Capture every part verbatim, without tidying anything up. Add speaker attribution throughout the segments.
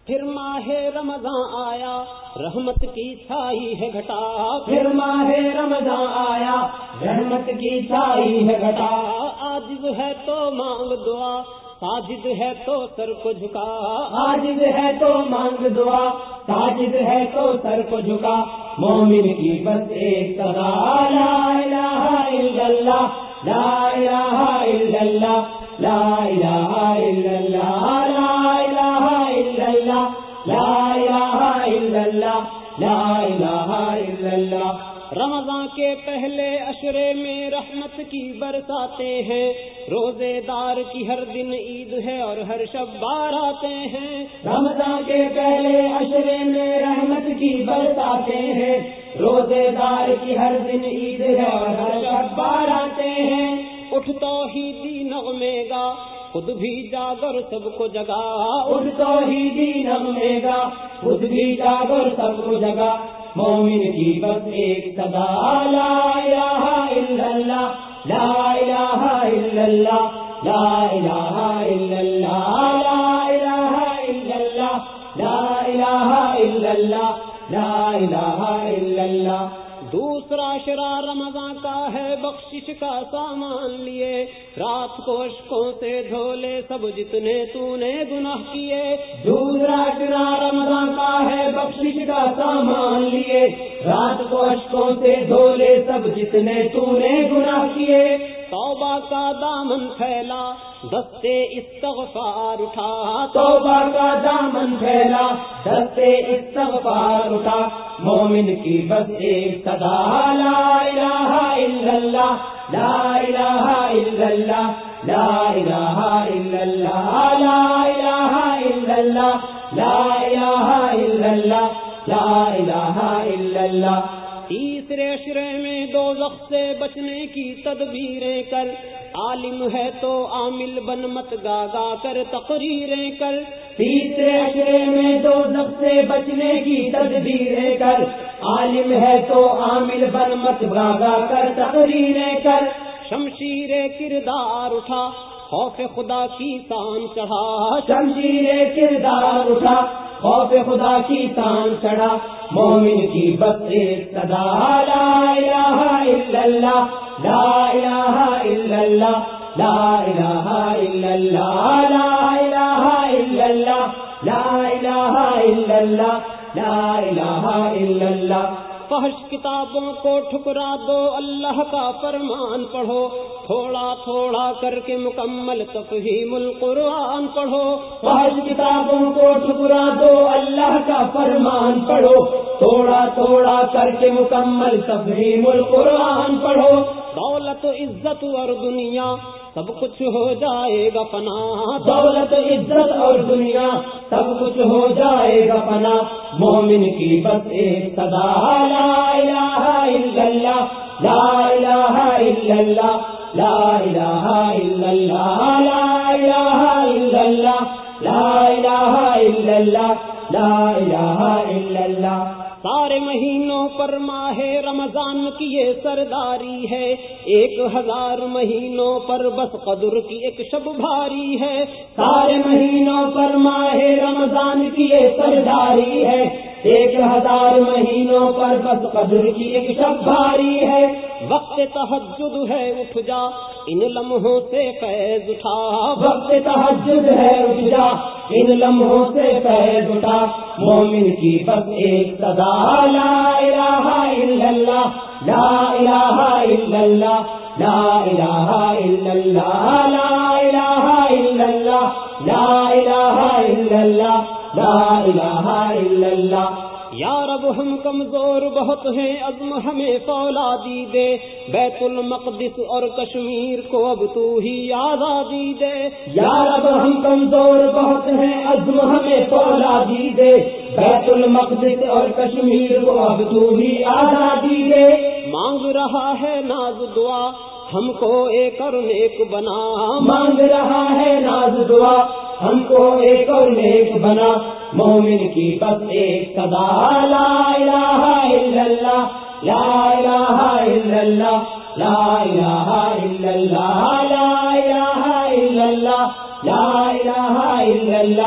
Speaker 1: پھر ماہ رمضان آیا رحمت کی چھائی ہے گھٹا،
Speaker 2: پھر ماہ رمضان آیا رحمت کی چھائی ہے گھٹا،
Speaker 1: عاجز ہے تو مانگ دعا، ساجد ہے تو سر کو جھکا،
Speaker 2: عاجز ہے تو مانگ دعا، ساجد ہے تو سر کو جھکا، مومن کی بس ایک صدا لا الہ الا اللہ، لا الہ الا اللہ، لا الہ الا اللہ، لا الہ الا اللہ، لا الہ الا اللہ، لا الہ الا اللہ۔
Speaker 1: رمضان کے پہلے عشرے میں رحمت کی برساتیں ہیں، روزے دار کی ہر دن عید ہے اور ہر شب باراتیں ہیں،
Speaker 2: رمضان کے پہلے عشرے میں رحمت کی برساتیں ہیں، روزے دار کی ہر دن عید ہے اور ہر شب باراتیں ہیں،
Speaker 1: اٹھ توحیدی نغمے گا خود بھی جاگر سب کو جگا،
Speaker 2: اٹھ توحیدی نغمے گا خود بھی جاگر سب کو جگا، مومن کی بس ایک صدا لا الہ الا اللہ، لا الہ الا اللہ، لا الہ الا اللہ، لا الہ الا اللہ، لا الہ الا اللہ، لا الہ الا اللہ۔
Speaker 1: دوسرا شرع رمضان کا ہے بخشش کا سامان لیے، رات کو اشکوں سے دھولے سب جتنے تو نے گناہ کیے،
Speaker 2: دوسرا شرع رمضان کا ہے بخشش کا سامان لیے، رات کو اشکوں سے دھولے سب جتنے تو نے گناہ کیے،
Speaker 1: توبہ کا دامن پھیلا دستے استغفار اٹھا،
Speaker 2: توبہ کا دامن پھیلا دستے استغفار اٹھا، مومن کی بس ایک صدا لا الہ الا اللہ، لا الہ الا اللہ، لا الہ الا اللہ، لا الہ الا اللہ، لا الہ الا اللہ، لا الہ الا اللہ۔
Speaker 1: تیسرے عشرے میں دوزخ سے بچنے کی تدبیریں کر، عالم ہے تو عامل بن مت گا گا کر تقریریں کر،
Speaker 2: تیسرے عشرے میں دوزخ سے بچنے کی تدبیریں کر، عالم ہے تو عامل بن مت گا گا کر تقریریں کر،
Speaker 1: شمشیر کردار اٹھا خوف خدا کی تان چڑھا،
Speaker 2: شمشیر کردار اٹھا خوف خدا کی تان چڑھا، مومن کی بس ایک صدا لا الہ الا اللہ، لا الہ الا اللہ، لا الہ الا اللہ، لا الہ الا اللہ، لا الہ الا اللہ، لا الہ الا اللہ۔
Speaker 1: فحش کتابوں کو ٹھکرا دو اللہ کا فرمان پڑھو، تھوڑا تھوڑا کر کے مکمل تفہیم القرآن پڑھو،
Speaker 2: فحش کتابوں کو ٹھکرا دو اللہ کا فرمان پڑھو، تھوڑا تھوڑا کر کے مکمل تفہیم القرآن پڑھو،
Speaker 1: دولت عزت اور دنیا سب کچھ ہو جائے گا فنا،
Speaker 2: دولت عزت اور دنیا سب کچھ ہو جائے گا فنا، مومن کی بس ایک صدا لا الہ الا اللہ، لا الہ الا اللہ، لا الہ الا اللہ، لا الہ الا اللہ، لا الہ الا اللہ، لا الہ الا اللہ۔
Speaker 1: سارے مہینوں پر ماہ رمضان کی یہ سرداری ہے، ایک ہزار مہینوں پر بس قدر کی ایک شب بھاری ہے،
Speaker 2: سارے مہینوں پر ماہ رمضان کی یہ سرداری ہے، ایک ہزار مہینوں پر بس قدر کی ایک شب بھاری ہے،
Speaker 1: وقت تہجد ہے اٹھ جا ان لمحوں سے فیض اٹھا،
Speaker 2: وقت تہجد ہے اٹھ جا ان لمحوں سے فیض اٹھا، مومن کی بس ایک صدا لا الہ الا اللہ، لا الہ الا اللہ، لا الہ الا اللہ، لا الہ الا اللہ، لا الہ الا اللہ، لا الہ الا اللہ۔
Speaker 1: یا رب ہم کمزور بہت ہیں، عزم ہمیں فولادی دے، بیت المقدس اور کشمیر کو اب تو ہی آزادی دے،
Speaker 2: یا رب ہم کمزور بہت ہیں، عزم ہمیں فولادی دے، بیت المقدس اور کشمیر کو اب تو ہی آزادی دے،
Speaker 1: مانگ رہا ہے ناز دعا ہم کو ایک اور نیک بنا،
Speaker 2: مانگ رہا ہے ناز دعا ہم کو ایک اور نیک بنا، مومن کی بس ایک صدا لا الہ الا اللہ، لا الہ الا اللہ، لا الہ الا اللہ، لا الہ الا اللہ، لا الہ الا اللہ،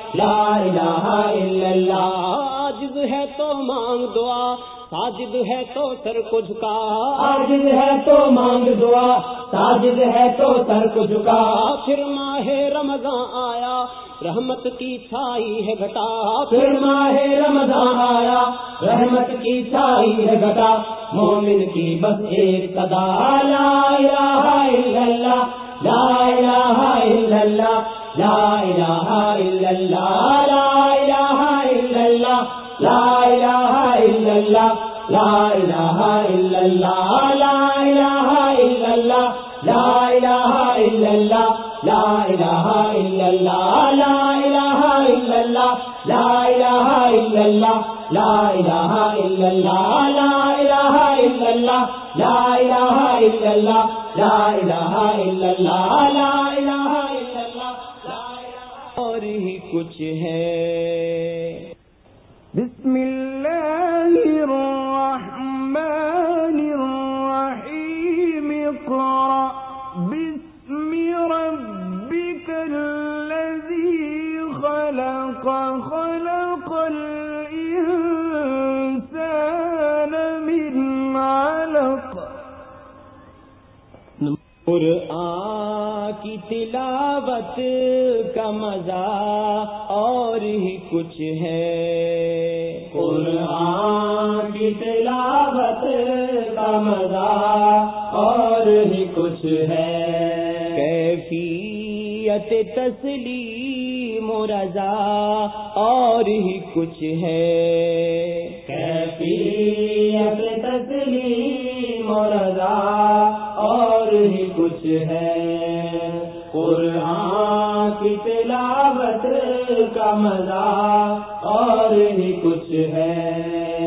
Speaker 2: لا الہ الا اللہ۔
Speaker 1: عاجز ہے تو مانگ دعا، ساجد ہے تو سر کو جھکا،
Speaker 2: عاجز ہے تو مانگ دعا، ساجد ہے تو سر کو جھکا۔
Speaker 1: پھر ماہ رمضان آیا، رحمت کی چھائی ہے گھٹا،
Speaker 2: پھر ماہ رمضان آیا، رحمت کی چھائی ہے گھٹا۔ مومن کی بس ایک صدا، لا الہ الا اللہ، لا الہ الا اللہ، لا الہ الا اللہ، لا الہ الا اللہ، لا الہ الا اللہ، لا الہ الا اللہ، لا الہ الا اللہ، لا الہ الا اللہ، لا الہ الا اللہ، لا الہ الا اللہ، لا الہ الا اللہ، لا الہ الا اللہ، لا الہ الا اللہ، لا الہ الا اللہ، لا الہ الا اللہ، لا الہ الا اللہ، لا الہ۔
Speaker 1: اور ہی کچھ ہے۔ بسم اللہ الرحمن الرحیم، اقرأ باسم ربک الذی خلق، خلق الانسان من علق۔ قرآن کی تلاوت کا مزہ اور ہی کچھ ہے،
Speaker 2: قرآن کی تلاوت کا مزہ اور ہی کچھ ہے،
Speaker 1: کیفیت تسلیم و رضا اور ہی کچھ ہے،
Speaker 2: کیفیت تسلیم و رضا اور ہی کچھ ہے، قرآن کی تلاوت کا مزہ اور ہی کچھ ہے،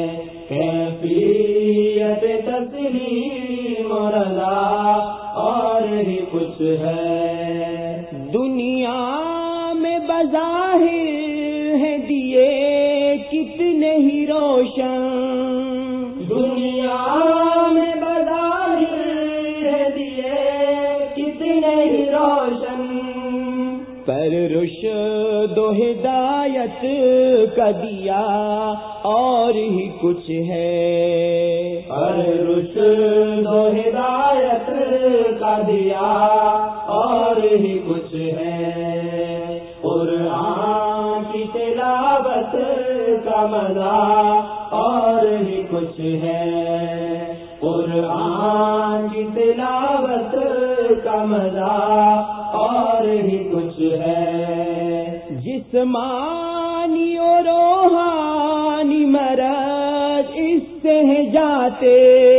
Speaker 2: کیفیت تسلیم و رضا اور ہی کچھ ہے۔
Speaker 1: دنیا میں بظاہر ہے دیے کتنے ہی روشن،
Speaker 2: دنیا میں بظاہر ہے دیے کتنے ہی روشن،
Speaker 1: پر رشد و ہدایت کا دیا اور ہی کچھ ہے،
Speaker 2: پر رشد و ہدایت کا دیا اور ہی کچھ ہے، قرآن کی تلاوت کا مزہ اور ہی کچھ ہے، قرآن کی تلاوت کا مزہ اور ہی کچھ ہے،
Speaker 1: جسمانی اور روحانی مرض اس سے جاتے،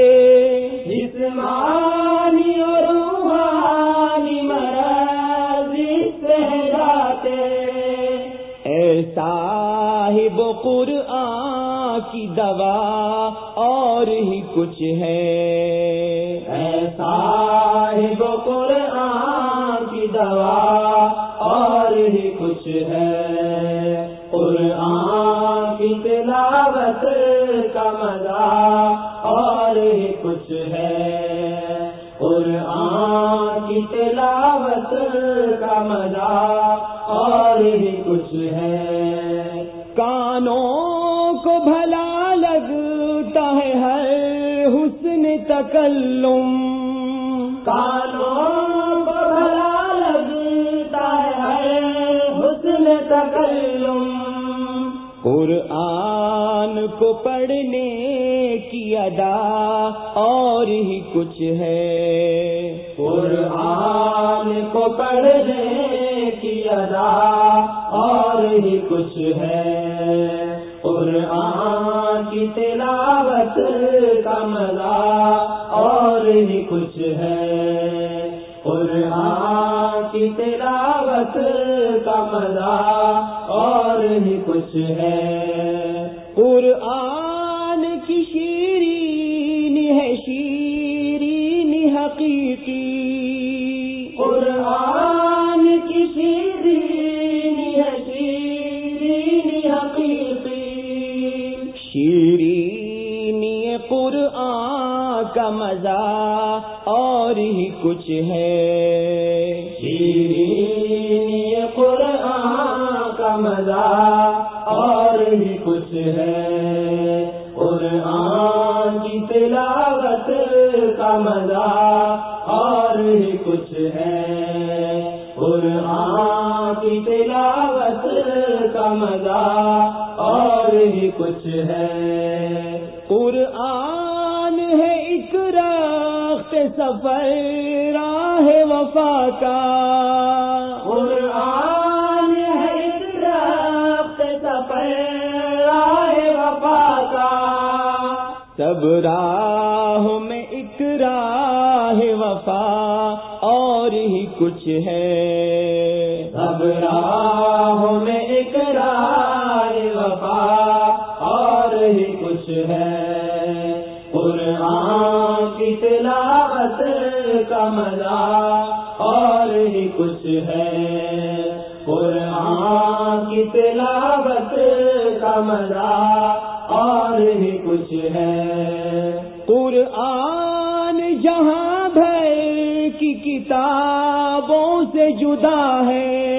Speaker 2: جسمانی اور روحانی مرض اس سے جاتے،
Speaker 1: اے صاحب قرآن کی دوا اور ہی کچھ ہے،
Speaker 2: اے صاحب قرآن کی دوا اور ہی کچھ ہے، قرآن کی تلاوت کا مزہ اور ہی کچھ ہے، قرآن کی تلاوت کا مزہ اور ہی کچھ ہے،
Speaker 1: کانوں کو بھلا لگتا ہے ہر حسن تکلم،
Speaker 2: کانوں کو بھلا لگتا ہے ہر حسن تکلم،
Speaker 1: قرآن کو پڑھنے کی ادا اور ہی کچھ ہے،
Speaker 2: قرآن کو پڑھنے کی ادا اور ہی کچھ ہے، قرآن کی تلاوت کا مزہ اور ہی کچھ ہے، قرآن کی تلاوت کا مزہ اور ہی کچھ ہے،
Speaker 1: قرآن کی شیرین ہے شیرین حقیقی،
Speaker 2: قرآن کی شیرین ہے شیرین حقیقی،
Speaker 1: شیرینی قرآن کا مزہ اور ہی کچھ ہے،
Speaker 2: شیرینی قرآن کا کا مزہ اور ہی کچھ ہے، قرآن کی تلاوت کا مزہ اور ہی کچھ ہے، قرآن کی تلاوت کا مزہ اور ہی کچھ ہے۔
Speaker 1: قرآن ہے ایک رخت سفر راہ وفا کا،
Speaker 2: قرآن ہے ایک رخت سفر راہ وفا کا،
Speaker 1: سب راہوں میں ایک راہ وفا اور ہی کچھ ہے،
Speaker 2: سب راہوں میں ایک راہ وفا اور ہی کچھ ہے، قرآن کی تلاوت کا مزہ اور ہی کچھ ہے، قرآن کی تلاوت کا مزہ اور ہی کچھ ہے۔
Speaker 1: قرآن جہاں بھر کی کتابوں سے جدا ہے،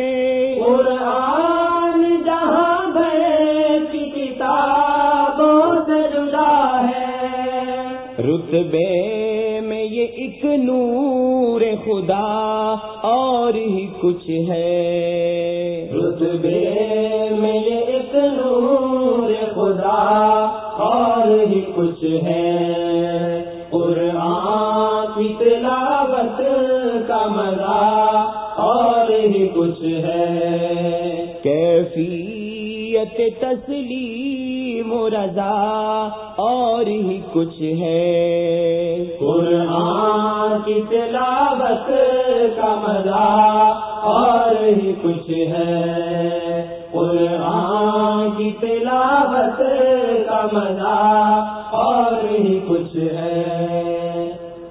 Speaker 2: قرآن جہاں بھر کی کتابوں سے جدا ہے،
Speaker 1: رتبے میں یہ ایک نور خدا اور ہی کچھ ہے،
Speaker 2: رتبے میں یہ ایک نور خدا اور ہی کچھ ہے، قرآن کی تلاوت کا مزہ اور ہی کچھ ہے،
Speaker 1: کیفیت تسلیم و رضا اور ہی کچھ ہے،
Speaker 2: قرآن کی تلاوت کا مزہ اور ہی کچھ ہے، قرآن کی تلاوت کا مزہ اور ہی کچھ ہے۔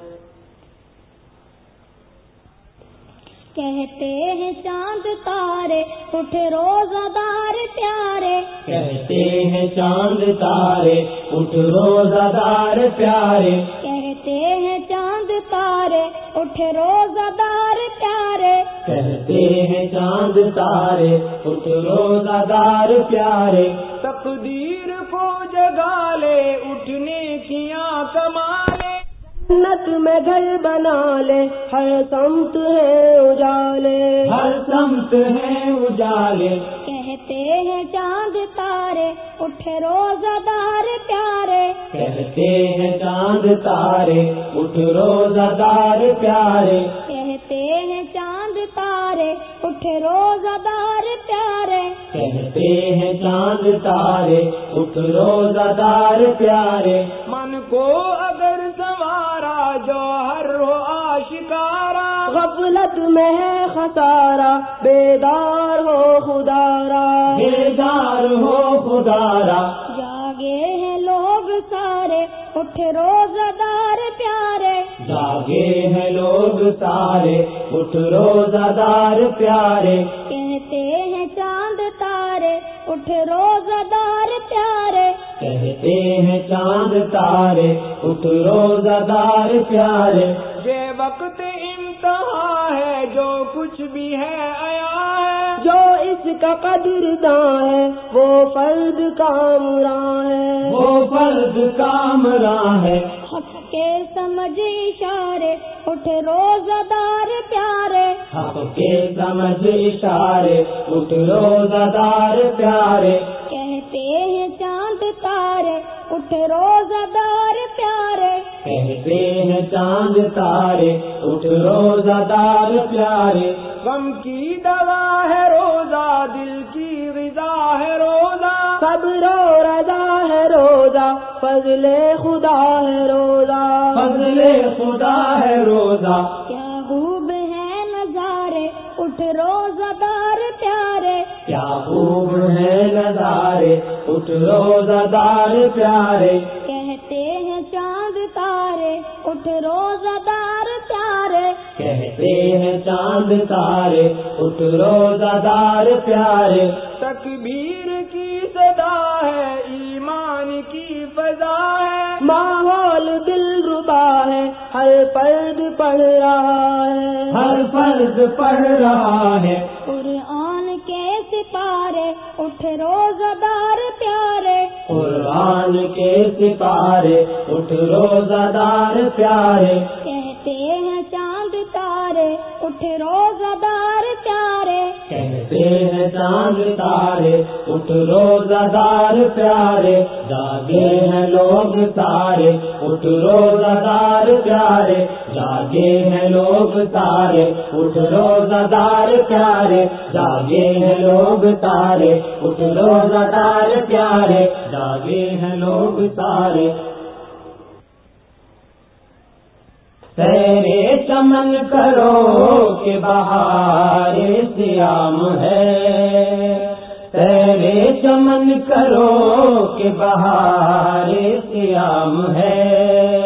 Speaker 3: کہتے ہیں چاند تارے اٹھے روزہ دار پیارے،
Speaker 2: کہتے ہیں چاند تارے اٹھ روزہ دار پیارے،
Speaker 3: کہتے ہیں چاند تارے اٹھے روزہ دار پیارے،
Speaker 2: کہتے ہیں چاند تارے اٹھ روزہ دار پیارے،
Speaker 1: تقدیر کو جگا لے اٹھنے کیا کمالے، جنت میں گھر بنا لے ہر سمت ہے اجالے،
Speaker 2: ہر سمت ہے اجالے،
Speaker 3: کہتے ہیں چاند تارے اٹھے روزہ دار پیارے،
Speaker 2: کہتے ہیں چاند تارے اٹھ روزہ دار پیارے،
Speaker 3: کہتے ہیں چاند تارے اٹھے روزہ دار پیارے،
Speaker 2: کہتے ہیں چاند تارے اٹھ روزہ دار پیارے،
Speaker 1: من کو اگر سوارا جو ہر ہو آشکارا، غفلت میں ہے خسارا بیدار ہو خدارا،
Speaker 2: بیدار ہو خدارا،
Speaker 3: جاگے ہیں لوگ سارے اٹھے روزہ دار پیارے،
Speaker 2: جاگے ہیں لوگ سارے اٹھ روزہ دار پیارے،
Speaker 3: کہتے ہیں چاند تارے اٹھے روزہ دار پیارے،
Speaker 2: کہتے ہیں چاند تارے اٹھ روزہ دار پیارے،
Speaker 1: یہ وقت امتحا ہے جو کچھ بھی ہے آیا ہے، جو اس کا قدر داں ہے وہ فرد کامراں ہے،
Speaker 2: وہ فرد کامراں ہے،
Speaker 3: حق کے سمجھ اشارے اٹھے روزہ دار پیارے،
Speaker 2: حق کے سمجھ اشارے اٹھ روزہ دار پیارے،
Speaker 3: کہتے ہیں چاند تارے اٹھے روزہ دار پیارے،
Speaker 2: کہتے ہیں چاند تارے اٹھ روزہ دار پیارے،
Speaker 1: غم کی دوا ہے روزہ دل کی غذا ہے روزہ، صبر و رضا ہے روزہ فضل خدا ہے روزہ،
Speaker 2: فضل خدا ہے روزہ،
Speaker 3: کیا خوب ہے نظارے اٹھ روزہ دار پیارے،
Speaker 2: کیا خوب ہے نظارے اٹھ روزہ دار پیارے،
Speaker 3: کہتے ہیں چاند تارے اٹھ روزہ دار پیارے،
Speaker 2: کہتے ہیں چاند تارے اٹھ روزہ دار پیارے،
Speaker 1: تکبیر کی صدا ہے ایمان کی فضا ہے، ماحول دل ربا ہے ہر فرد پڑھ رہا ہے،
Speaker 2: ہر فرد پڑھ رہا ہے،
Speaker 3: قرآن کے سپاہ اٹھے روزہ دار پیارے،
Speaker 2: قرآن کے سپارے اٹھ روزہ دار پیارے،
Speaker 3: کہتے ہیں چاند تارے اٹھے روزہ دار پیارے،
Speaker 2: کہتے ہیں چاند تارے اٹھ روزہ دار پیارے، جاگے ہیں لوگ سارے اٹھ روزہ دار پیارے، جاگے ہیں لوگ سارے اٹھ روزہ دار پیارے، جاگے ہیں لوگ سارے اٹھ روزہ دار پیارے، جاگے ہیں لوگ سارے۔ تیرے چمن کرو کہ بہار سیام ہے، تیرے چمن کرو کہ بہار سیام ہے،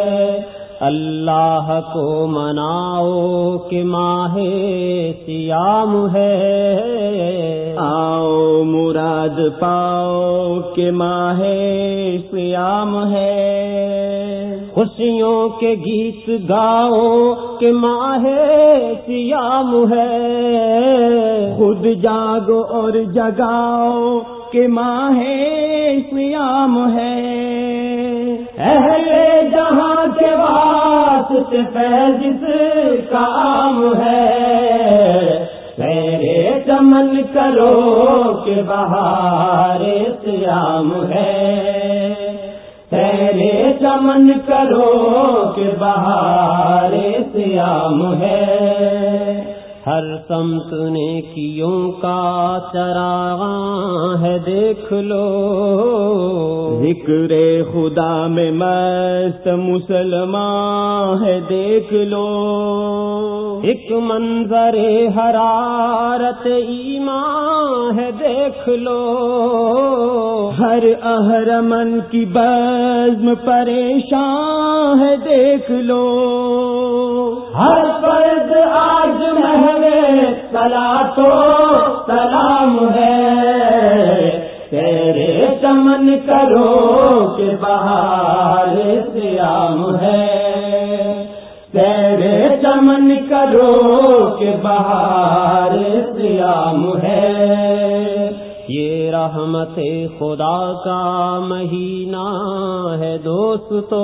Speaker 2: اللہ کو مناؤ کہ ماہ سیام ہے، آؤ مراد پاؤ کہ ماہ سیام ہے، خوشیوں کے گیت گاؤ کہ ماہ سیام ہے، خود جاگو اور جگاؤ کہ ماہ سیام ہے، اہل جہاں کے واسطے فیض اس کا عام ہے، تیرے چمن کرو کہ بہار سیام ہے، تیرے چمن کرو کہ بہار سیام ہے، ہر سمت نیکیوں کا چراغاں ہے دیکھ لو، ذکر خدا میں مست مسلمان ہے دیکھ لو، ایک منظر حرارت ایمان ہے دیکھ لو، ہر اہرمن کی بزم پریشان ہے دیکھ لو، ہر فرد آج محوے صلاۃ و سلام ہے، تیرے چمن کرو کہ بہار سیام ہے، تیرے چمن کرو کہ بہار سیام ہے، یہ رحمت خدا کا مہینہ ہے دوستو،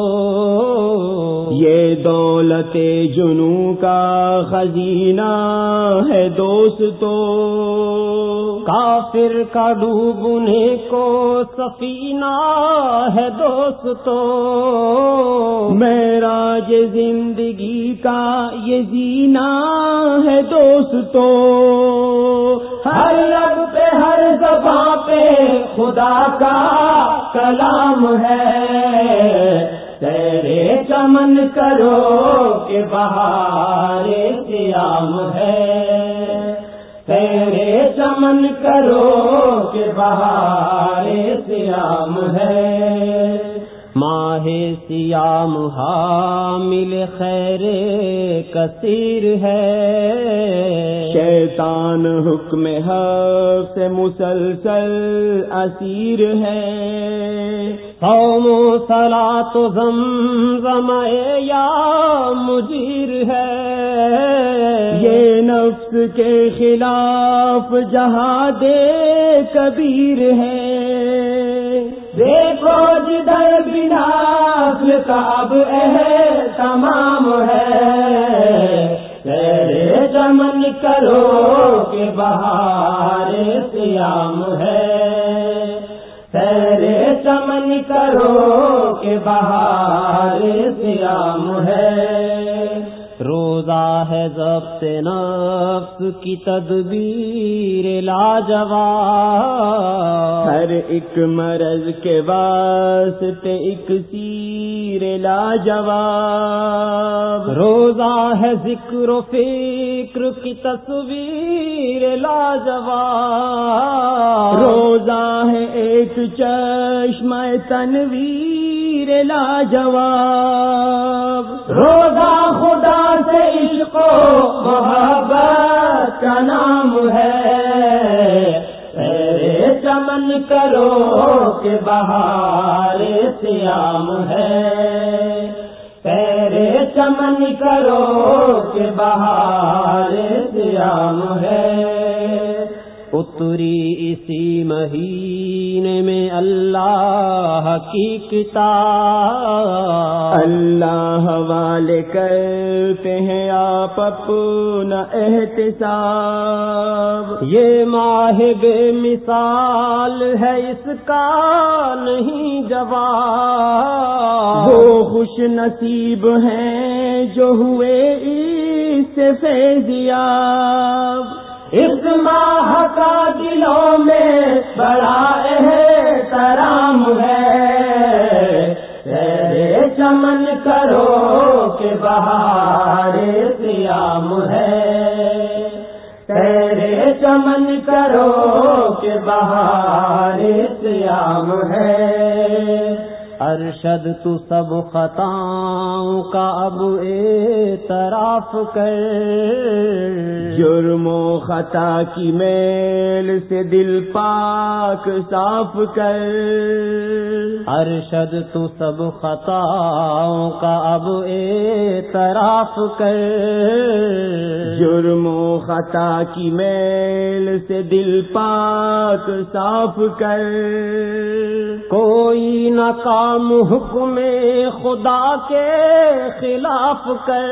Speaker 2: یہ دولت جنوں کا خزینہ ہے دوستو، کافر کا ڈوبنے کو سفینہ ہے دوستو، معراج زندگی کا یہ زینہ ہے دوستو، ہر لب پہ ہر زباں پہ خدا کا کلام ہے، تیرے چمن کرو کہ بہار سیام ہے، تیرے چمن کرو کہ بہار سیام ہے، ماہ سیام حامل خیر کثیر ہے، شیطان حکم حق سے مسلسل اسیر ہے، صوم و صلاۃ و زمزم یا مجیر ہے، یہ نفس کے خلاف جہاد کبیر ہے، دیکھو جدھر بنا کا اب تمام ہے، تیرے چمن کرو کہ بہار سیام ہے، تیرے چمن کرو کہ بہار سیام ہے، روزہ ہے ضبط نفس کی تدبیر لاجواب، ہر ایک مرض کے واسطے ایک سیر لاجواب، روزہ ہے ذکر و فکر کی تصویر لاجواب، روزہ ہے ایک چشمہ تنویر لاجواب، روزہ خدا سے عشق و محبت کا نام ہے، تیرے چمن کرو کہ بہار سیام ہے، تیرے چمن کرو کہ بہار سیام ہے،
Speaker 1: اتری اسی مہینے میں اللہ کی کتاب، اللہ والے کرتے ہیں آپ اپنا احتساب، یہ ماہ بے مثال ہے اس کا نہیں جواب، وہ خوش نصیب ہیں جو ہوئے اس سے فیضیاب، اس ماہ کا دلوں میں بڑا احترام ہے، تیرے چمن کرو کہ بہار سیام ہے، تیرے چمن کرو کہ بہار سیام ہے، ارشد تو سب خطاؤں کا اب اعتراف کر، جرم و خطا کی میل سے دل پاک صاف کر، ارشد تو سب خطاؤں کا اب اعتراف کر، جرم و خطا کی میل سے دل پاک صاف کر، کوئی نہ کام حکم خدا کے خلاف کر،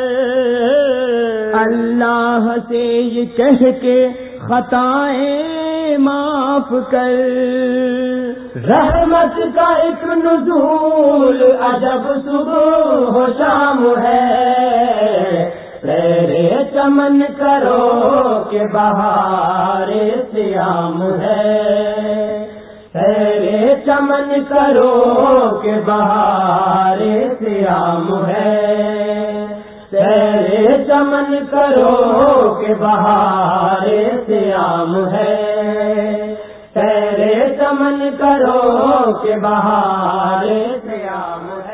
Speaker 1: اللہ سے یہ کہہ کے خطائیں معاف کر، رحمت کا ایک نزول عجب صبح و شام ہے، تیرے چمن کرو کہ بہار سیام ہے، تیرے چمن کرو کہ بہار سیام ہے، تیرے چمن کرو کہ بہار سیام ہے، تیرے چمن کرو کہ بہار سیام ہے،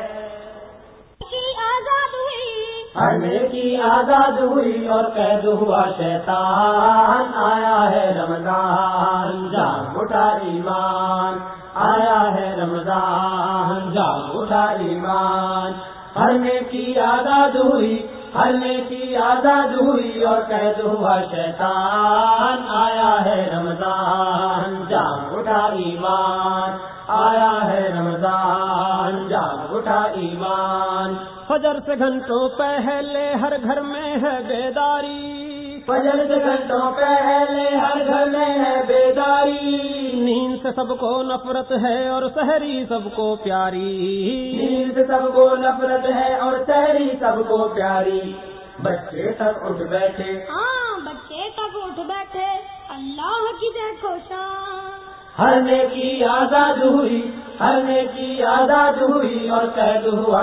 Speaker 1: ہرنے کی آزاد ہوئی اور قید ہوا شیطان، آیا ہے رمضان جان اٹھا ایمان، آیا ہے رمضان جان اٹھا ایمان، ہرنے کی آزاد ہوئی، ہرنے کی آزاد ہوئی اور قید ہوا شیطان، آیا ہے رمضان جان اٹھا ایمان، آیا ہے رمضان جان اٹھا ایمان، فجر سے گھنٹوں پہلے ہر گھر میں ہے بیداری، فجر سے گھنٹوں پہلے ہر گھر میں ہے بیداری، نیند سے سب کو نفرت ہے اور سحری سب کو پیاری، نیند سے سب کو نفرت ہے اور سحری سب کو پیاری، بچے تک اٹھ بیٹھے،
Speaker 3: ہاں بچے تک اٹھ بیٹھے، اللہ کی دیکھو شان،
Speaker 1: ہر نے کی آزاد ہوئی، ہر نے کی آزاد ہوئی اور قید ہوا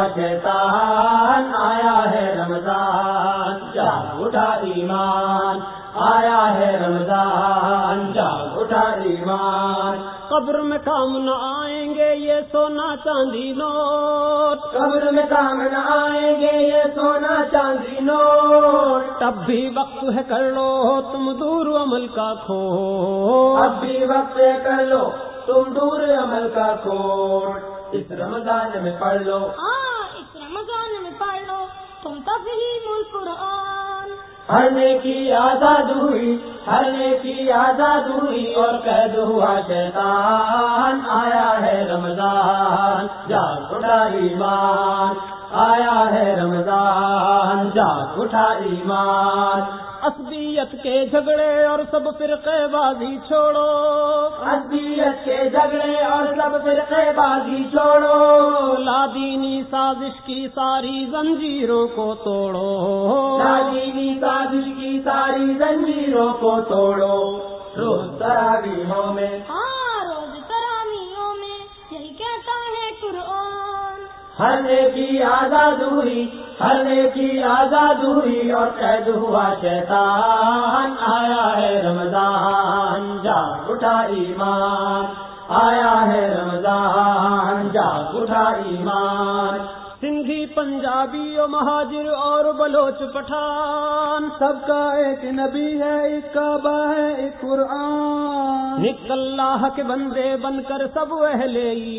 Speaker 1: شیطان، آیا ہے رمضان جاگ اٹھا ایمان، آیا ہے رمضان جاگ اٹھا ایمان، قبر میں کام نہ آئیں گے یہ سونا چاندی نوٹ، قبر میں کام نہ آئیں گے یہ سونا چاندی نوٹ، تب بھی وقت ہے کر لو تم دور عمل کا کھوٹ، اب بھی وقت ہے کر لو تم دور عمل کا کھوٹ، اس رمضان میں پڑھ لو،
Speaker 3: ہاں اس رمضان میں پڑھ لو تم تفہیم القرآن،
Speaker 1: ہر نے کی آزاد ہوئی، ہر نے کی آزاد ہوئی اور قید ہوا شیطان، آیا ہے رمضان جاگ اٹھا ایمان، آیا ہے رمضان جاگ اٹھا ایمان، عصبیت کے جھگڑے اور سب فرقے بازی چھوڑو، عصبیت کے جھگڑے اور سب فرقے بازی چھوڑو، لادینی سازش کی ساری زنجیروں کو توڑو، لادینی سازش کی ساری زنجیروں کو توڑو، روز تراویحوں میں،
Speaker 3: ہاں روز تراویحوں میں یہی کہتا ہے قرآن،
Speaker 1: ہر نے کی آزاد ہوئی، ہر نے کی آزاد ہوئی اور قید ہوا شیطان، آیا ہے رمضان جاگ اٹھا ایمان، آیا ہے رمضان جاگ اٹھا ایمان، سندھی پنجابی و مہاجر اور بلوچ پٹھان، سب کا ایک نبی ہے، ایک کعبہ ہے، ایک قرآن، نک اللہ کے بندے بن کر سب اہل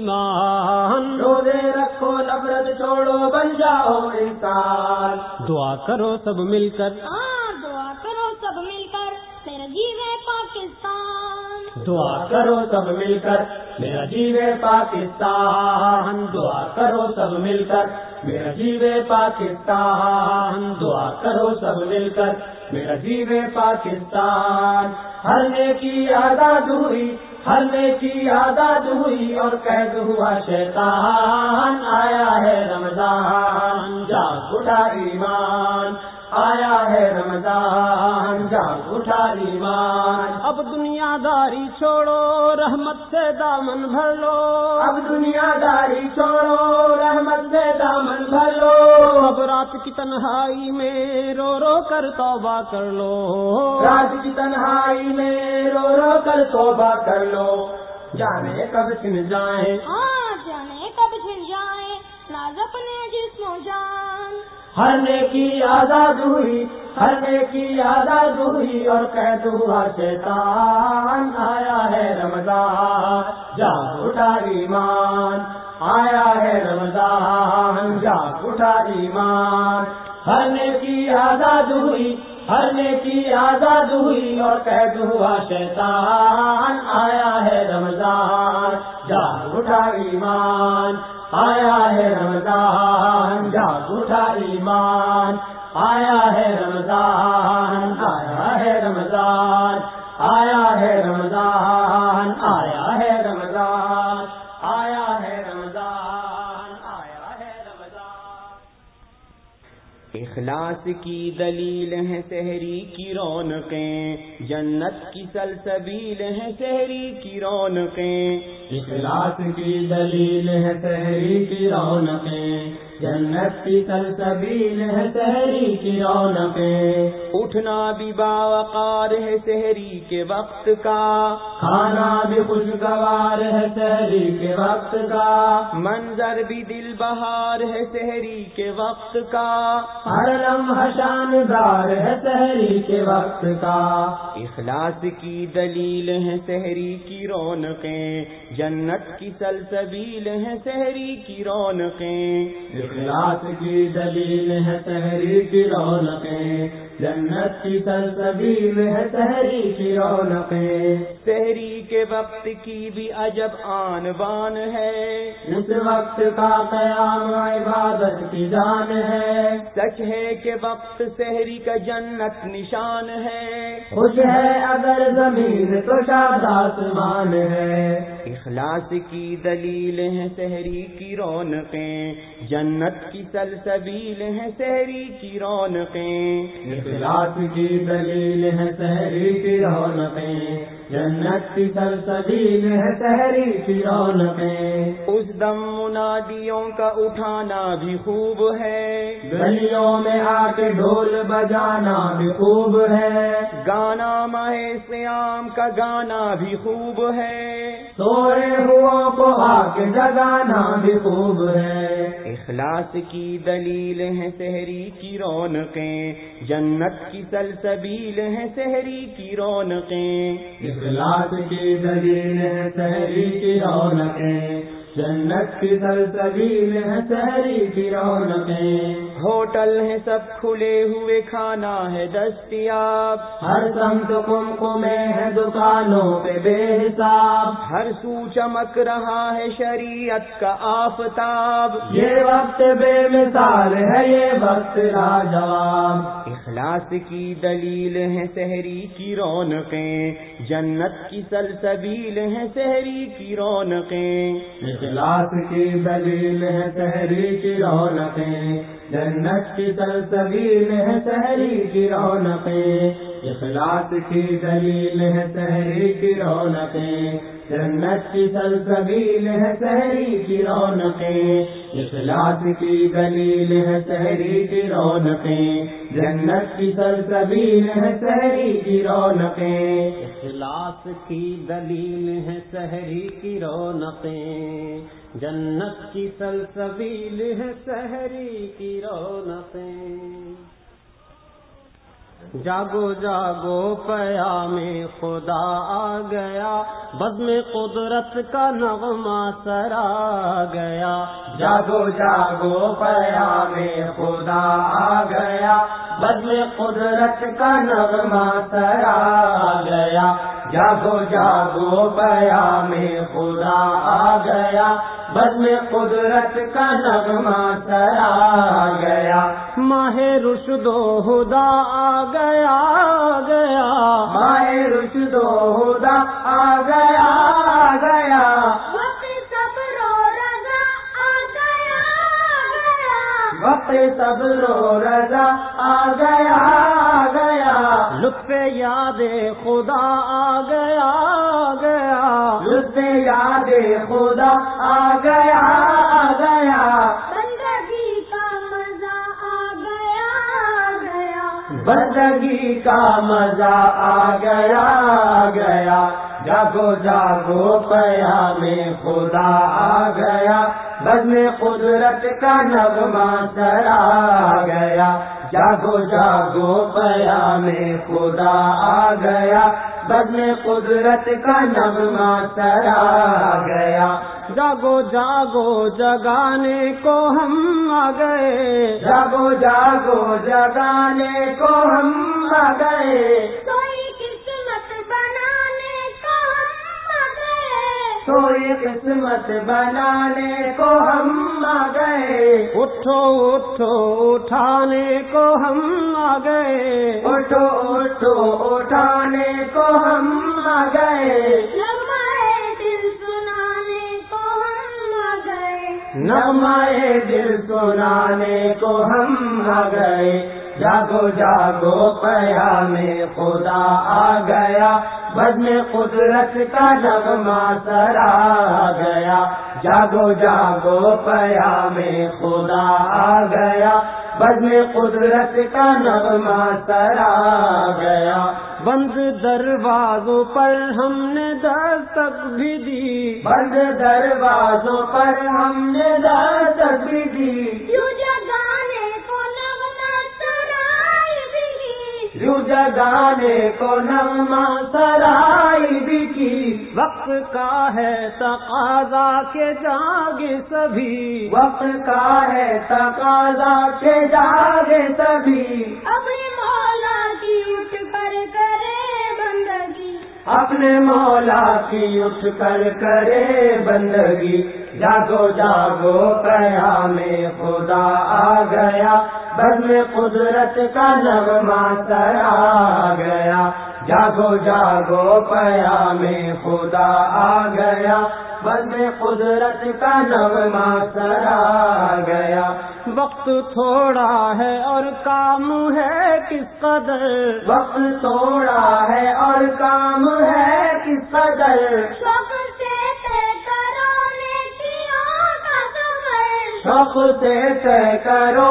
Speaker 1: ایمان، روزے رکھو نفرت چھوڑو بن جاؤ انسان، دعا کرو سب مل کر،
Speaker 3: ہاں دعا کرو سب مل کر میرا جیوے پاکستان،
Speaker 1: دعا کرو سب مل کر میرا جیوے پاکستان، دعا کرو سب مل کر میرا جیوے پاکستان، دعا کرو سب مل کر میرا جیوے پاکستان۔ ہر نیکی آزاد ہوئی، ہر نیکی آزاد ہوئی اور قید ہوا شیطان، آیا ہے رمضان جاگ اٹھا ایمان، آیا ہے رمضان جاگ اٹھا ایمان۔
Speaker 2: اب دنیا داری چھوڑو رحمت سے دامن بھر لو،
Speaker 1: اب دنیا داری چھوڑو رحمت سے دامن بھر لو،
Speaker 2: اب رات کی تنہائی میں رو رو کر توبہ کر لو،
Speaker 1: رات کی تنہائی میں رو رو کر توبہ کر لو، جانے کب چھن جائیں،
Speaker 3: ہاں جانے کب چھن جائیں ناز اپنے جسم و جان۔
Speaker 1: ہر نیکی آزاد ہوئی، ہر نیکی آزاد ہوئی اور قید ہوا شیطان، آیا ہے رمضان جاگ اٹھا ایمان، آیا ہے رمضان جاگ اٹھا ایمان۔ ہر نیکی آزاد ہوئی، ہر نیکی آزاد ہوئی اور قید ہوا شیطان، آیا ہے رمضان جاگ اٹھا ایمان، آیا ہے رمضان جاگ اٹھا ایمان، آیا ہے رمضان، آیا ہے رمضان، آیا ہے رمضان، آیا ہے رمضان، آیا ہے رمضان، آیا ہے رمضان۔
Speaker 2: اخلاص کی دلیل ہے سحری کی رونقیں، جنت کی سلسبیل ہے سحری کی رونقیں،
Speaker 1: اخلاص کی دلیل ہے سحری کی رونقیں، جنت کی سلسبیل ہے سحری کی رونقیں،
Speaker 2: اٹھنا بھی باوقار ہے سحری کے وقت کا،
Speaker 1: کھانا بھی خوشگوار ہے سحری کے وقت کا،
Speaker 2: منظر بھی دل بہار ہے سحری کے وقت کا،
Speaker 1: ہر لمحہ شاندار ہے سحری کے وقت کا،
Speaker 2: اخلاص کی دلیل ہے سحری کی رونقیں، جنت کی سلسبیل ہے سحری کی رونقیں،
Speaker 1: اخلاص کی دلیل ہے سحری کی رونقیں، جنت کی سلسبیل ہے سحری کی رونقیں،
Speaker 2: سحری کے وقت کی بھی عجب آن بان ہے،
Speaker 1: اس وقت کا قیام عبادت کی جان ہے،
Speaker 2: سچ ہے کہ وقت سحری کا جنت نشان ہے،
Speaker 1: خوش ہے اگر زمین تو شاد آسمان ہے،
Speaker 2: اخلاص کی دلیل ہے سحری کی رونقیں، جنت کی سلسبیل ہے سحری کی رونقیں،
Speaker 1: اخلاص کی دلیل ہے سحری کی رونقیں، جنت کی سلسبیل ہے سحری کی رونقیں،
Speaker 2: اس دم منادیوں کا اٹھانا بھی خوب ہے،
Speaker 1: گلیوں میں آ کے ڈھول بجانا بھی خوب ہے،
Speaker 2: گانا ماہ سیام کا گانا بھی خوب ہے،
Speaker 1: سوئے ہوا کو آ کے جگانا بھی خوب ہے،
Speaker 2: اخلاص کی دلیل ہے سحری کی رونقیں، جنت کی سلسبیل ہے سحری کی رونقیں،
Speaker 1: اخلاص کی دلیل ہے سحری کی رونقیں، جنت کی سلسبیل ہے سحری کی رونقیں،
Speaker 2: ہوٹل ہیں سب کھلے ہوئے کھانا ہے دستیاب،
Speaker 1: ہر سمت قمقمے ہے دکانوں پہ بے حساب،
Speaker 2: ہر سو چمک رہا ہے شریعت کا آفتاب،
Speaker 1: یہ وقت بے مثال ہے یہ وقت لاجواب،
Speaker 2: اخلاص کی دلیل ہے سحری کی رونقیں، جنت کی سلسبیل ہے سحری کی رونقیں،
Speaker 1: اخلاص کی دلیل ہے سحری کی رونقیں، جنت کی سلسبیل ہے سحری کی رونقیں، اخلاص کی دلیل ہے سحری کی رونقیں، جنت کی سلسبیل ہے سحری کی رونقیں، اخلاص کی دلیل ہے سحری کی رونقیں، جنت کی سلسبیل ہے سحری کی رونقیں، اخلاص کی دلیل ہے سحری کی رونقیں، جنت کی سلسبیل ہے سحری کی رونقیں، جاگو جاگو پیام خدا آ گیا، بزم قدرت کا نغمہ سرا گیا، جاگو جاگو پیام خدا آ گیا، بزم قدرت کا نغمہ سرا گیا، جاگو جاگو پیام خدا آ گیا، بزم قدرت کا نغمہ سر آ گیا،
Speaker 2: ماہ رشد و ہدا آ گیا آ گیا،
Speaker 1: ماہ رشد و ہدا آ گیا آ گیا،
Speaker 3: وقت صبر و رضا آ گیا آ گیا،
Speaker 1: وقت صبر و رضا آ گیا آ گیا،
Speaker 2: لطف یاد خدا آ گیا آ گیا،
Speaker 1: لطف یاد خدا آ گیا آ گیا،
Speaker 3: بندگی کا مزہ آ گیا آ گیا،
Speaker 1: بندگی کا مزہ آ گیا آ گیا، جاگو جاگو پیام خدا آ گیا، بزم قدرت کا نغمہ سر آ گیا، جاگو جاگو پیام خدا آ گیا، بزم قدرت کا نغمہ سر آ گیا،
Speaker 2: جاگو جاگو جگانے کو ہم آ گئے،
Speaker 1: جاگو جاگو جگانے کو ہم آ گئے،
Speaker 3: کوئی قسمت بنانے کو ہم آ گئے،
Speaker 1: کوئی قسمت بنانے کو ہم آ گئے،
Speaker 2: اٹھو اٹھو اٹھانے کو ہم آ گئے،
Speaker 1: اٹھو اٹھو اٹھانے کو ہم آ گئے،
Speaker 3: نغمہ دل سنانے کو ہم آ گئے،
Speaker 1: نغمہ دل سنانے کو ہم آ گئے، جاگو جاگو پیام خدا آ گیا، بزم قدرت کا نغمہ سر آ گیا، جاگو جاگو پیام خدا آ گیا، بزم قدرت کا نغمہ سر آ گیا،
Speaker 2: بند دروازوں پر ہم نے دستک بھی دی،
Speaker 1: بند دروازوں پر ہم نے دستک بھی دی،
Speaker 3: یوں جگانے کو نغمہ سرائی بھی،
Speaker 1: یوں جگانے کو نغمہ سرائی بھی کی،
Speaker 2: وقت کا ہے تقاضا کے جاگے سبھی،
Speaker 1: وقت کا ہے تقاضا کے جاگے سبھی،
Speaker 3: اپنے مولا کی اٹھ کر کرے بندگی،
Speaker 1: اپنے مولا کی اٹھ کر کرے بندگی، جاگو جاگو پیام خدا آ گیا، بزم قدرت کا نغمہ سر آ گیا، جاگو جاگو پیام خدا آ گیا، بزم قدرت کا نغمہ سر آ گیا،
Speaker 2: وقت تھوڑا ہے اور کام ہے کس قدر،
Speaker 1: وقت تھوڑا ہے اور کام ہے کس قدر،
Speaker 3: شوق سے طے کرو نیکیوں کا سفر،
Speaker 1: شوق سے طے کرو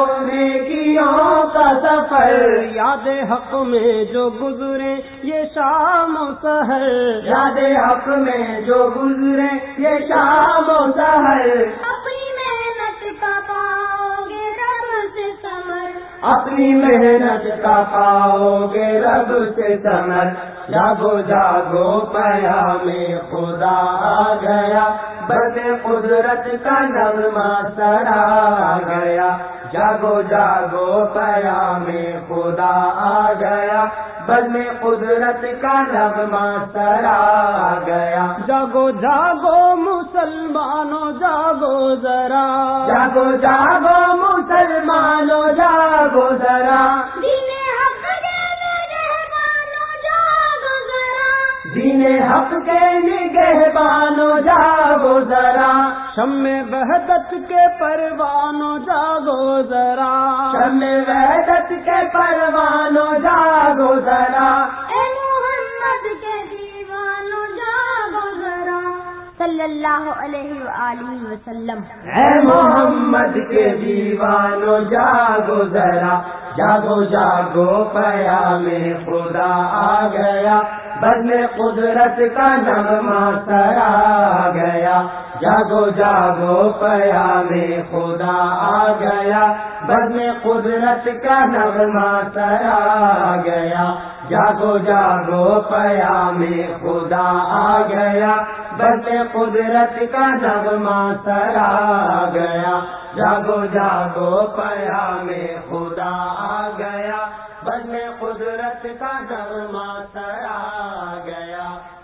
Speaker 1: نیکیوں کا سفر،
Speaker 2: یاد حق میں جو گزرے یہ شام و سحر،
Speaker 1: یاد حق میں جو گزرے یہ شام و سحر،
Speaker 3: اپنی محنت کا پاؤ گے رب سے ثمر،
Speaker 1: اپنی محنت کا پاؤ گے رب سے ثمر، جاگو جاگو پیام خدا آ گیا، بزم قدرت کا نغمہ سر آ گیا، جاگو جاگو پیام خدا آ گیا، بزم قدرت کا نغمہ سر آ گیا،
Speaker 2: جاگو جاگو مسلمانوں جاگو ذرا،
Speaker 1: جاگو جاگو مسلمانوں جاگو ذرا،
Speaker 3: دین حق کے نگہبانوں جاگو ذرا،
Speaker 1: دین حق کے نگہبانوں جاگو ذرا،
Speaker 2: شمع وحدت کے پروانوں جاگو ذرا،
Speaker 1: شمع وحدت کے پروانوں جاگو ذرا،
Speaker 3: اے محمد کے دیوانوں جاگو ذرا، صلی اللہ علیہ وآلہ وسلم،
Speaker 1: اے محمد کے دیوانوں جاگو ذرا، جاگو جاگو پیام خدا آ گیا، بزم قدرت کا نغمہ سر آ گیا، جاگو جاگو پیام خدا آ گیا، بزم قدرت کا نغمہ سر آ گیا، جاگو جاگو پیام خدا آ گیا، بزم قدرت کا نغمہ سر آ گیا، جاگو جاگو پیام خدا آ گیا، بزم قدرت کا نغمہ سر آ گیا۔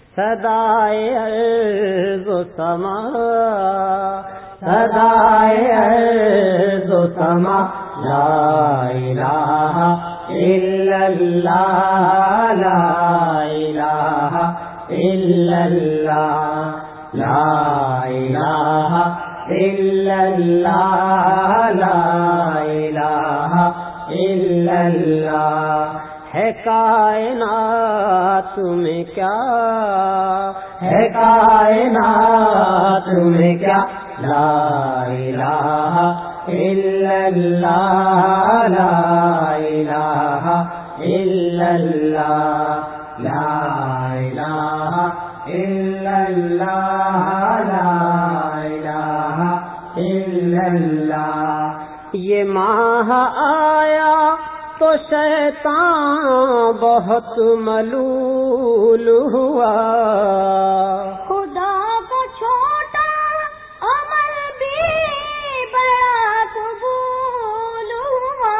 Speaker 1: صدائے ارض و سما، صدائے ارض و سما، لا الہ الا اللہ، لا الہ الا اللہ، لا الہ الا اللہ، لا الہ الا اللہ۔ ہے کائنات میں کیا، ہے کائنات میں کیا، لا الہ الا اللہ، لا الہ الا اللہ، لا الہ الا اللہ، لا الہ الا اللہ۔ یہ ماہ آیا تو شیطان بہت ملول ہوا،
Speaker 3: خدا کو چھوٹا عمل بھی بڑا قبول ہوا،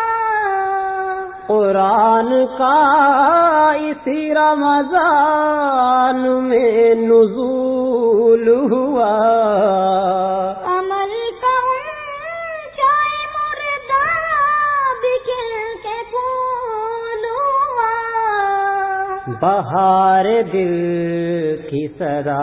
Speaker 1: قرآن کا اسی رمضان میں نزول ہوا،
Speaker 3: عمل کا اونچا مردہ بکھر کے پھول ہوا،
Speaker 1: بہار دل کی صدا،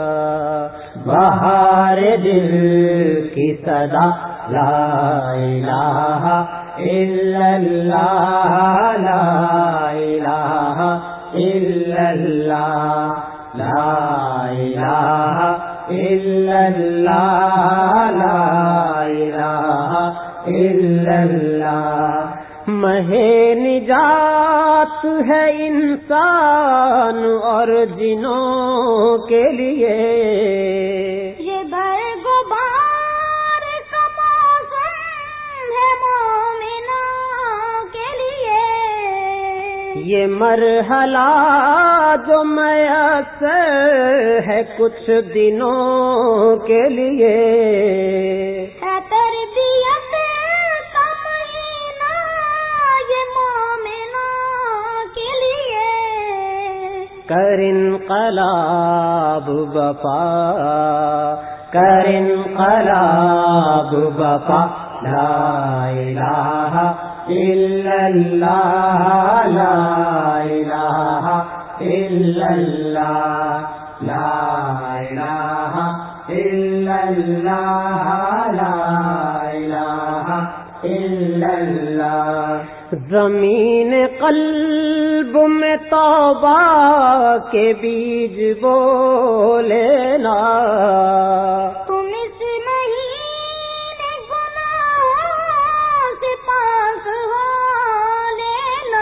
Speaker 1: بہار دل کی صدا، لا الہ الا اللہ، لا الہ الا اللہ، لا الہ الا اللہ، لا الہ الا اللہ۔ مہ نجات ہے انسان اور جنوں کے لیے،
Speaker 3: یہ برگبار کا موسم ہے مومنوں کے لیے،
Speaker 1: یہ مرحلہ جو میسر ہے کچھ دنوں کے لیے،
Speaker 3: ہے تربیت کا مہینہ یہ مومنوں کے لیے،
Speaker 1: کر انقلاب بپا، کر انقلاب بپا، لا الہ الا اللہ، لا الہ الا اللہ، لا الہ الا اللہ، لا الہ الا اللہ۔ زمین قلب میں توبہ کے بیج بولینا،
Speaker 3: تم اس مہینے گناہوں سے پاک ہو لینا،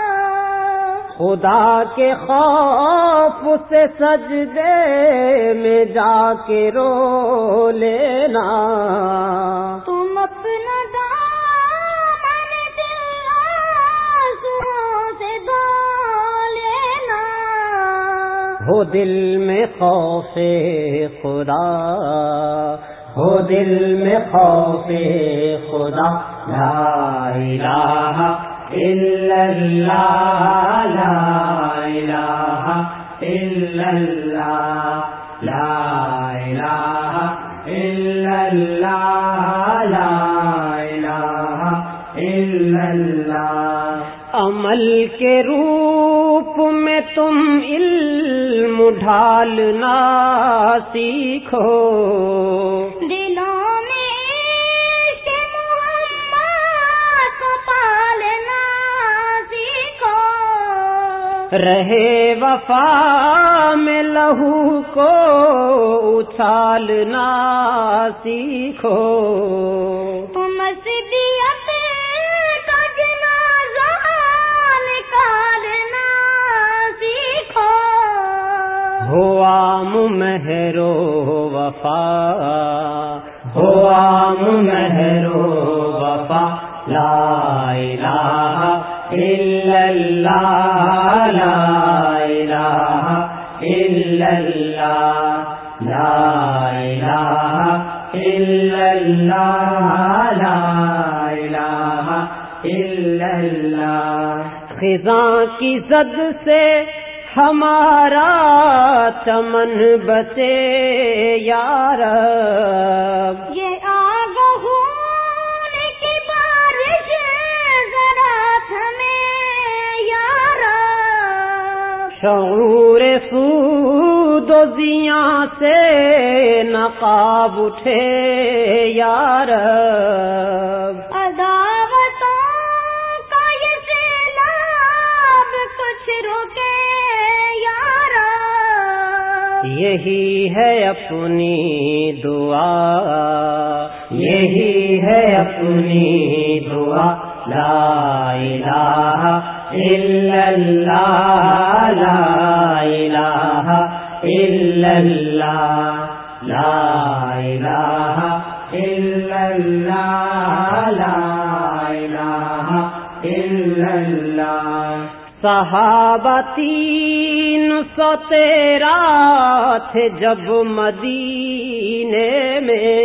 Speaker 1: خدا کے خوف سے سجدے میں جا کے رو لینا،
Speaker 3: تم اپنا دامن دل آنسوؤں سے دھو لینا،
Speaker 1: ہو دل میں خوف خدا، ہو دل میں خوف خدا، لا الہ الا اللہ، لا الہ الا اللہ، لا الہ الا اللہ، لا الہ الا اللہ۔ عمل کے روپ میں تم علم ڈھالنا سیکھو،
Speaker 3: دلوں میں عشق محمد کو پالنا سیکھو،
Speaker 1: رہے وفا میں لہو کو اچھالنا سیکھو،
Speaker 3: تم صدیق کا جنازہ نکالنا سیکھو،
Speaker 1: ہو عام مہر و وفا، ہو عام مہر و وفا، لا الہ الا اللہ، لا الہ الا اللہ، لا الہ الا اللہ، لا الہ الا اللہ۔ خزاں کی زد سے ہمارا چمن بچے یا رب،
Speaker 3: یہ آگہون کی بارش ذرا تھمے یا رب،
Speaker 1: شعور سود و زیاں سے نقاب اٹھے یا رب،
Speaker 3: عداوتوں کا یہ سیلاب کچھ روکے یا رب،
Speaker 1: یہی ہے اپنی دعا، یہی ہے اپنی دعا، لا الہ الا اللہ، لا الہ الا اللہ، لا الہ الا اللہ، لا الہ الا اللہ۔ صحابہ تین سو تیرہ تھے جب مدینے میں،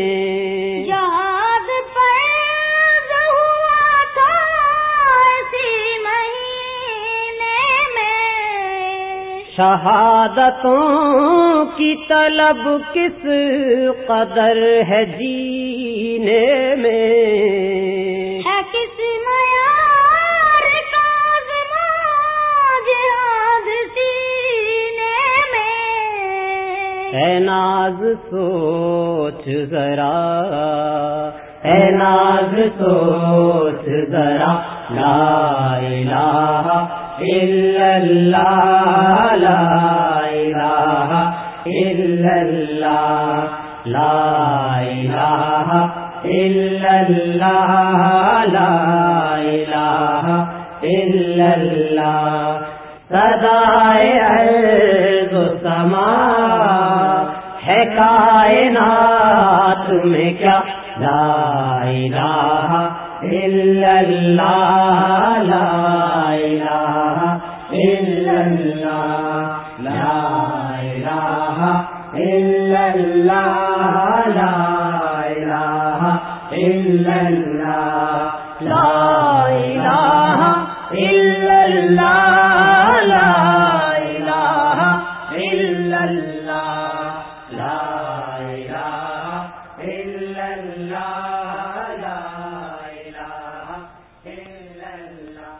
Speaker 3: جہاد فرض ہوا تھا اسی مہینے میں،
Speaker 1: شہادتوں کی طلب کس قدر ہے جینے میں،
Speaker 3: ہے کس معیار کا آزما جہاد سینے میں،
Speaker 1: اے ناز سوچ ذرا، اے ناز سوچ ذرا، لا الہ الا اللہ، لا الہ الا اللہ، لا الہ الا اللہ، لا الہ الا اللہ۔ سدائے ارض و سما ہے کائنات میں کیا، لا الہ الا اللہ، لا الہ الا اللہ، لا الہ الا اللہ، لا الہ الا اللہ، لا الہ الا اللہ، لا الہ الا اللہ، لا الہ الا اللہ، لا الہ الا اللہ۔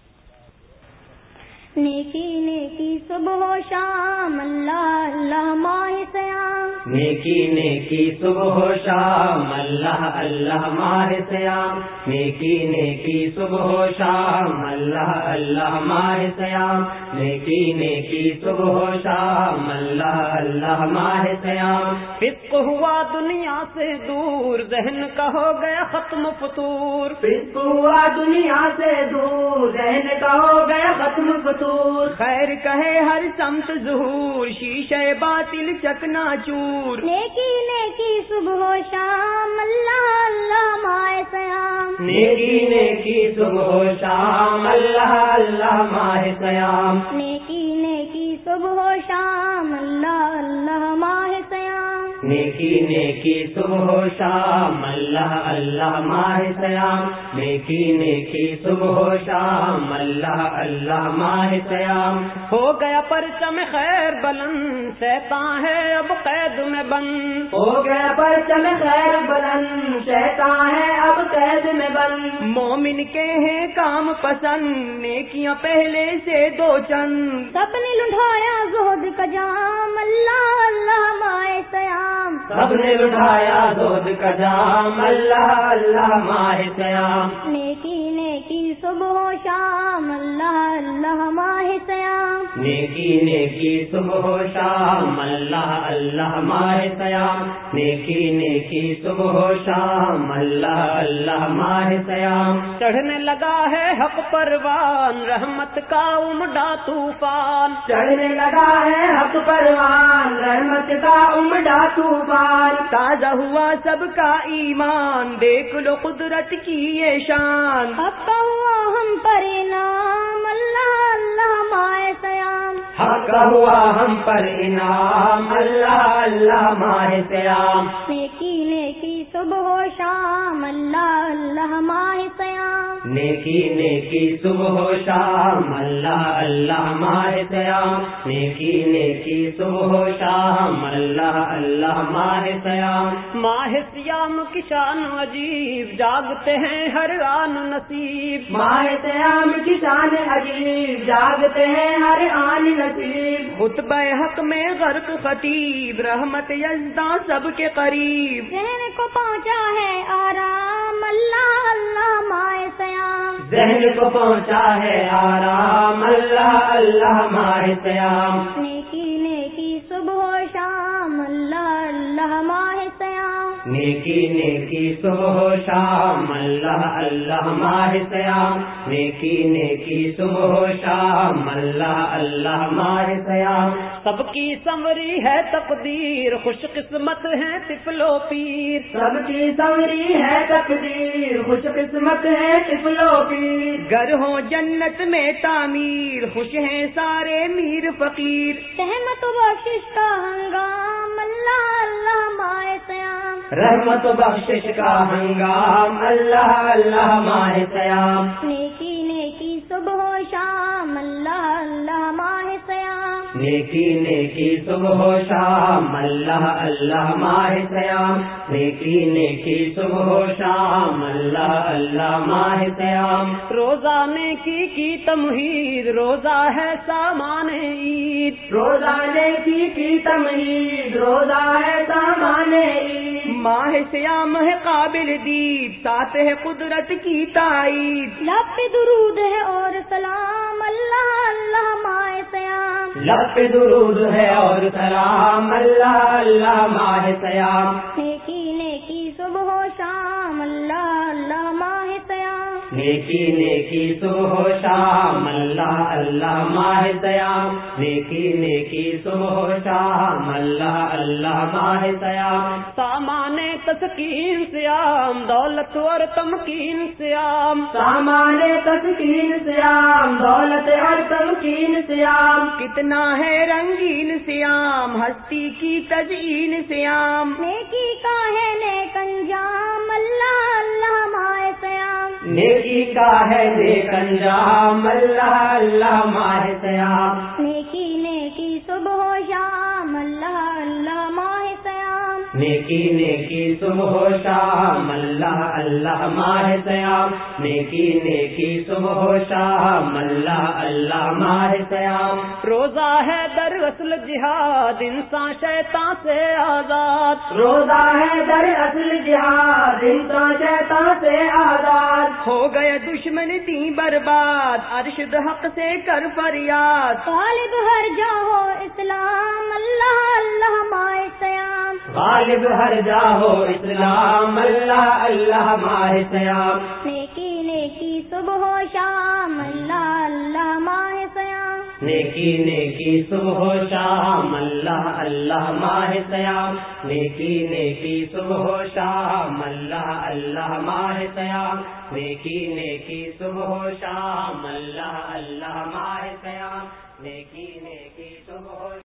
Speaker 3: نیکی نیکی صبح و شام اللہ اللہ ماہ سیام،
Speaker 1: نیکی نیکی صبح و شام اللہ اللہ ماہ سیام، نیکی نیکی صبح و شام اللہ اللہ ماہ سیام، نیکی نیکی صبح و شام اللہ اللہ ماہ سیام۔ فسق ہوا دنیا سے دور، ذہن کا ہو گیا ختم فطور، فسق ہوا دنیا سے دور، ذہن کا ہو گیا ختم فطور، خیر کہے ہر سمت ظہور، شیشے باطل چکنا چور،
Speaker 3: نیکی نیکی صبح و شام اللہ اللہ ماہ سیام،
Speaker 1: نیکی نیکی صبح و شام اللہ اللہ ماہ سیام،
Speaker 3: نیکی نیکی صبح و شام اللہ اللہ ماہ سیام،
Speaker 1: نیکی نیکی صبح و شام اللہ اللہ ماہ سیام، نیکی نیکی صبح و شام اللہ اللہ ماہ سیام۔ ہو گیا پرچم خیر بلند، شیطان ہے اب قید میں بند، ہو گیا پرچم خیر بلند، شیطان ہے اب قید میں بند، مومن کے ہیں کام پسند، نیکیاں پہلے سے دو چند،
Speaker 3: سب نے لٹھایا زہد کا جام اللہ اللہ ماہ سیام،
Speaker 1: سب نے لٹھایا زہد کا جام اللہ اللہ ماہ سیام،
Speaker 3: نیکی نیکی صبح و شام اللہ اللہ ماہ سیام،
Speaker 1: نیکی نیکی صبح و شام اللہ اللہ ماہ سیام، نیکی نیکی صبح و شام اللہ اللہ ماہ سیام۔ چڑھنے لگا ہے حق پروان، رحمت کا عمدہ طوفان، چڑھنے لگا ہے حق پروان، رحمت کا عمدہ طوفان، تازہ ہوا سب کا ایمان، دیکھ لو قدرت کی یہ شان،
Speaker 3: حق کا ہوا ہم پر انعام، اللہ اللہ ماہ سیام،
Speaker 1: حق کا ہوا ہم پر انعام، اللہ اللہ ماہ سیام،
Speaker 3: نیکی نیکی صبح و شام، اللہ اللہ ماہ سیام،
Speaker 1: نیکی نیکی صبح و شام، اللہ اللہ ماہ سیام، نیکی نیکی صبح و شام، اللہ اللہ ماہ سیام، ماہ سیام کی شان عجیب، جاگتے ہیں ہر آن نصیب، ماہ سیام کی شان عجیب، جاگتے ہیں ہر آن نصیب، خطبہ حق میں غرق خطیب، رحمت یزداں سب کے قریب،
Speaker 3: ذہن کو پہنچا ہے آرام، اللہ اللہ ماہ سیام،
Speaker 1: ذہن کو پہنچا ہے آرام، اللہ اللہ ماہ سیام،
Speaker 3: نیکی نیکی صبح و شام، اللہ اللہ ماہ سیام،
Speaker 1: نیکی نیکی صبح و شام، اللہ اللہ ماہ سیام، نیکی نیکی صبح و شام، اللہ اللہ ماہ سیام، سب کی سنوری ہے تقدیر، خوش قسمت ہے طفل و پیر، سب کی سنوری ہے تقدیر، خوش قسمت ہے طفل و پیر، گر ہو جنت میں تعمیر، خوش ہیں سارے میر فقیر،
Speaker 3: رحمت و بخشش کا ہنگام، اللہ اللہ ماہ سیام،
Speaker 1: رحمت و بخشش کا ہنگام، اللہ اللہ ماہ سیام،
Speaker 3: نیکی نیکی صبح و شام، اللہ اللہ ماہ سیام،
Speaker 1: نیکی نیکی صبح و شام، اللہ اللہ ماہ سیام، نیکی نیکی صبح و شام، اللہ اللہ ماہ سیام، روزہ نیکی کی تمہید، روزہ ہے سامان عید، روزہ نیکی کی تمہید، روزہ ہے سامان عید، ماہ سیام ہے قابل دید، ساتھ ہے قدرت کی تائید،
Speaker 3: لب پہ درود ہے اور سلام، اللہ اللہ ماہ سیام،
Speaker 1: لب پہ درود ہے اور سلام، اللہ اللہ ماہ سیام،
Speaker 3: نیکی نیکی صبح و شام، اللہ اللہ ماہ سیام،
Speaker 1: نیکی نیکی صبح و شام، اللہ اللہ ماہ سیام، نیکی نیکی صبح و شام، اللہ اللہ ماہ سیام، سامان تسکین سیام، دولت اور تمکین سیام، سامان تسکین سیام، دولت اور تمکین سیام، کتنا ہے رنگین سیام، ہستی کی تزئین سیام،
Speaker 3: نیکی کا ہے نیک انجام، اللہ اللہ ماہ سیام،
Speaker 1: نیکی کا ہے نیک انجام، اللہ اللہ ماہ سیام،
Speaker 3: نیکی نیکی صبح و شام، اللہ اللہ ماہ سیام،
Speaker 1: نیکی نیکی صبح و شام، اللہ اللہ ماہ سیام، نیکی نیکی صبح و شام، اللہ اللہ ماہ سیام، روزہ ہے در اصل جہاد، انسان شیطان سے آزاد، روزہ ہے در اصل جہاد، انسان شیطان سے آزاد، ہو گئے دشمن دی برباد، ارشد حق سے کر فریاد،
Speaker 3: غالب ہر جاہو اسلام، اللہ اللہ ماہ سیام،
Speaker 1: غالب ہر جاہو اسلام، اللہ اللہ ماہ سیام،
Speaker 3: نیکی نیکی صبح و شام، اللہ اللہ ماہ سیام،
Speaker 1: نیکی نیکی صبح و شام، اللہ اللہ ماہ سیام، نیکی نیکی صبح و شام، اللہ اللہ ماہ سیام، نیکی نیکی صبح و شام، اللہ اللہ ماہ سیام، نیکی نیکی صبح و